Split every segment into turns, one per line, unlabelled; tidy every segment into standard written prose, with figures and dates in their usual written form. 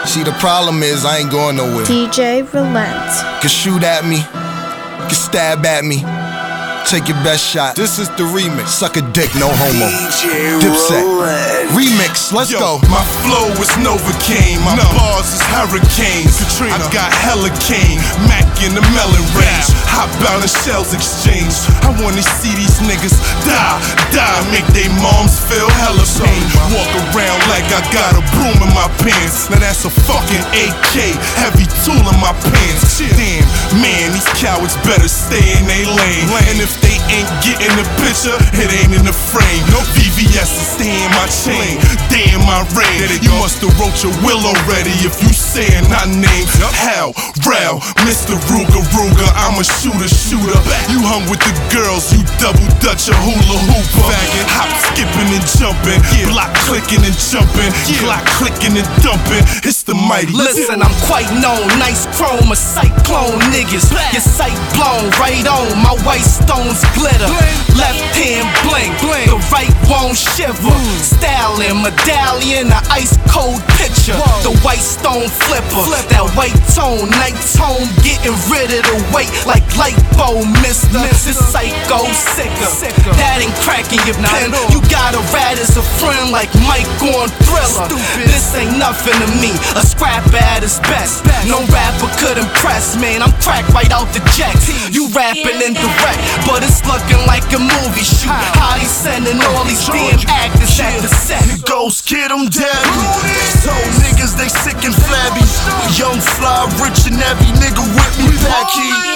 See, the problem is I ain't going nowhere.
DJ Relent.
Can shoot at me, can stab at me. Take your best shot. This is the remix. Suck a dick, no homo. Dipset. Remix, let's go.
My flow is Novocaine, my bars is hurricanes. Katrina. I got hella cane, Mac in the melon range. Hotbound and shells exchange. I wanna see these niggas die, make they moms feel hella pain. Walk around like I got a broom in my pants. Now that's a fucking AK, heavy tool in my pants. Damn, man, these cowards better stay in they lane. And if they ain't getting the picture, it ain't in the frame. No VVS is stay in my chain, they in my reign. You musta wrote your will already if you saying I name Hal, Rel, Mr. Ruger, I'm a shooter. You hung with the girls, you double dutch a hula hooper. Hop, skipping and jumping, block clicking and jumping, clock clicking and dumping. It's the mighty.
Listen, I'm quite known, nice chrome, a cyclone niggas. Your sight blown, right on, my white stones glitter. Left hand blink, the right won't shiver. Stallion, medallion, an ice cold picture. The white stone flipper, that white tone, night tone, getting rid of the weight like lipo, mister. This psycho sicker, that ain't cracking your pen. You got a rat as a friend like Mike on Thriller. This ain't nothing to me, a scrap at his best. No rapper could impress, man, I'm cracked right out the jacks. You rapping indirect, but it's looking like a movie shoot. How they sending all these damn actors at the set?
Ghost kid, I'm dead. Told niggas they sick and flabby. Young fly, rich and heavy, nigga with me back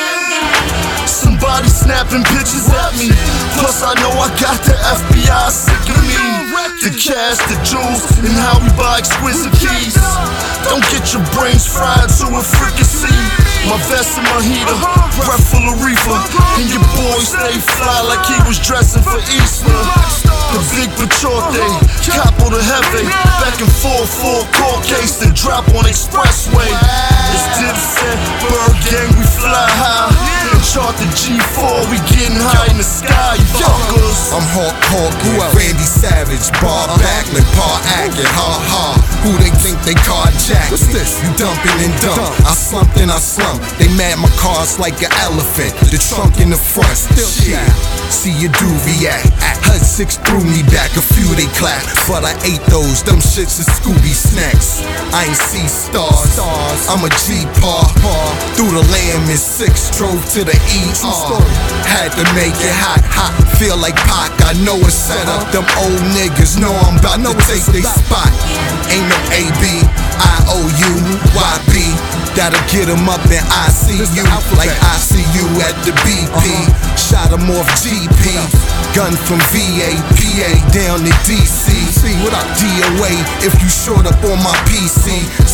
here. Somebody snapping pictures at me. Plus I know I got the FBI sick of me. The cash, the jewels, and how we buy exquisite keys. Don't get your brains fried to a fricassee. My vest and my heater, breath full of reefer. And your boy stay fly like he was dressing for Easter. The big Pachote, capo the heavy. Back and forth, full court case, then drop on expressway. It's Dipset, Bird Gang, we fly high. And chart the G4, we getting high in the sky, you fuckers.
I'm Hawk Hawkin, Randy Savage, Bob Backlund, Paul Ackett, ha. Who they think they carjacking? What's this? You dumping and dump. I slumped and I slumped. They mad my car's like an elephant. The trunk in the front, still shit. See your doobie act. HUD 6 threw me back, a few they clap. But I ate those, them shits are Scooby snacks. I ain't see stars. I'm a G-Paw. Through the Lamb in 6, drove to the ER. Had to make it hot. Feel like Pac, I know it's set up. Them old niggas know I'm about to take they spot. Ain't no A-B, I-O-U, Y-B. That'll get him up in ICU, like ICU at the BP. Shot him off GP, gun from VA, PA down to DC. What up, DOA, if you short up on my PC.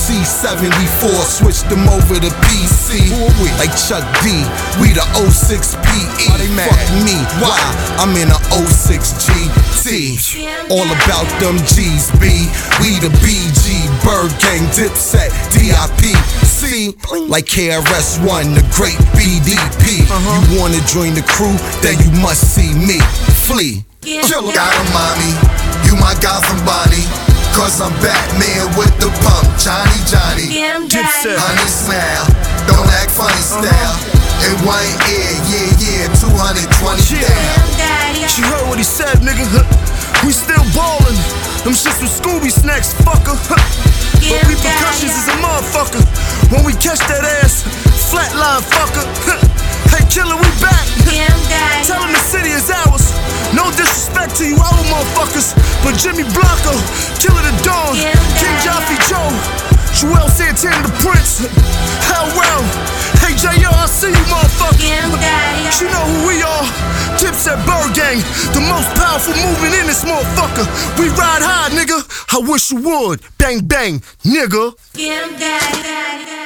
C74, switched them over to PC. Like Chuck D, we the 06 PE. Fuck me, why? I'm in a 06 GT. All about them G's, B. We the BG, Bird Gang, Dipset, DIP. C, like KRS-One, the great BDP. You wanna join the crew, then you must see me. Flee.
Gotta mommy, you my Gotham Bonnie. Cause I'm Batman with the pump, Johnny.
Dipset.
Honey smile, don't act funny style. In one ear, yeah, 220 down.
She heard what he said, nigga. We still ballin'. Them shits with Scooby snacks, fucker. But repercussions is a motherfucker. When we catch that ass, flatline, fucker. Hey, killer, we back. Tell him the city is ours. No disrespect to you other motherfuckers, but Jimmy Blanco, Killer the Dawn, King Jaffe Joe, Joel Santana the Prince, Hell well. Hey J.O., I see you motherfuckers. You know who we are. Dipset Bird Gang, the most powerful movement in this motherfucker. We ride high, nigga. I wish you would. Bang bang, nigga.